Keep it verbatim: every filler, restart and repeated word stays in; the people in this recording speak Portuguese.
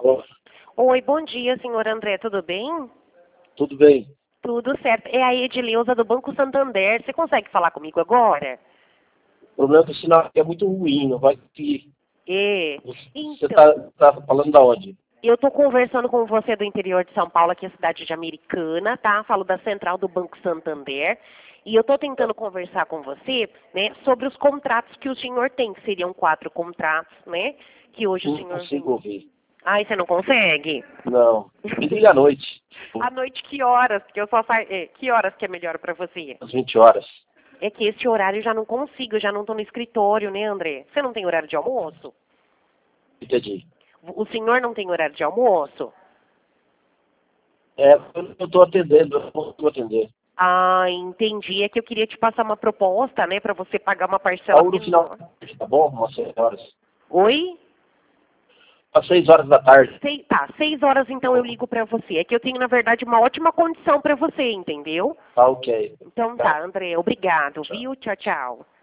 Alô? Oi, bom dia, senhor André, tudo bem? Tudo bem? Tudo certo. É a Edileuza do Banco Santander. Você consegue falar comigo agora? O problema é que o sinal aqui é muito ruim, não vai conseguir. É. Você Então, está tá falando da onde? eu estou conversando com você do interior de São Paulo, aqui é a cidade de Americana, tá? Falo da central do Banco Santander. E eu estou tentando conversar com você, né, sobre os contratos que o senhor tem, que seriam quatro contratos, né? Que hoje o Não senhor vem. consigo ouvir. Ai, você não consegue? Não. Me liga à noite, À noite, que horas? Que eu só sa... é, que horas que é melhor para você? às vinte horas. É que esse horário eu já não consigo, eu já não estou no escritório, né, André? Você não tem horário de almoço? Entendi. O senhor não tem horário de almoço? É, eu estou atendendo, eu não consigo atender. Ah, entendi. É que eu queria te passar uma proposta, né, para você pagar uma parcela Ou no final menor. da tarde, tá bom? Umas seis horas. Oi? Às seis horas da tarde. Sei, tá, seis horas então eu ligo para você. É que eu tenho, na verdade, uma ótima condição para você, entendeu? Tá ok. Então Tá. tá, André, obrigado, Tchau. viu? Tchau, tchau.